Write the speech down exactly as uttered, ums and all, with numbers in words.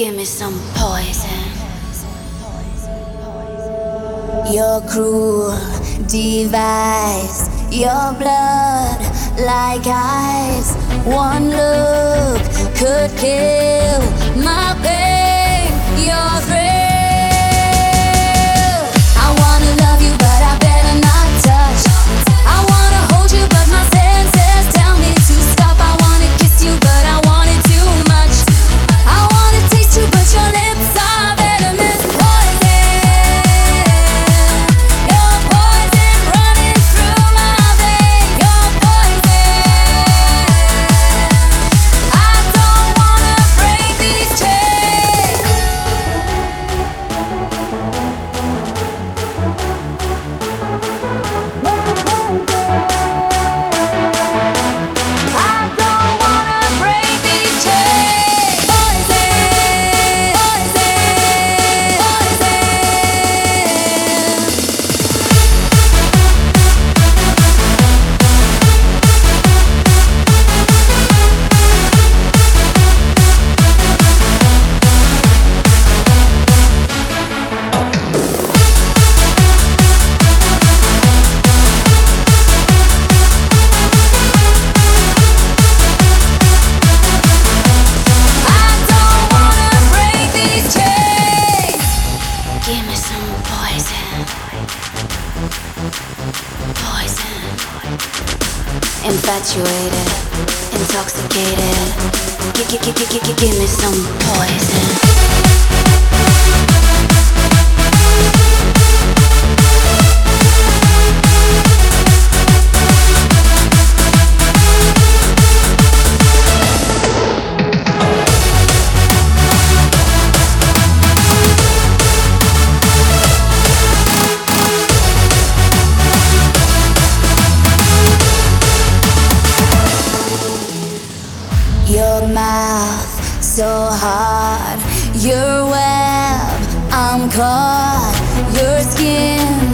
Give me some poison. Your cruel device, your blood like ice. One look could kill my pain. Your thrill. I wanna love you, but I better not touch. I wanna hold you, but my senses tell me to stop. I wanna kiss you, but I want it too much. I wanna taste you, but your lips are venomous poison. Your poison running through my veins. Your poison. I don't wanna break these chains. I don't wanna break these chains. Poison, poison, I don't wanna break these chains. Give me some poison. Poison. Infatuated, intoxicated. G- g- g- g- g- give me some poison. Your mouth so hard, your web, I'm caught. Your skin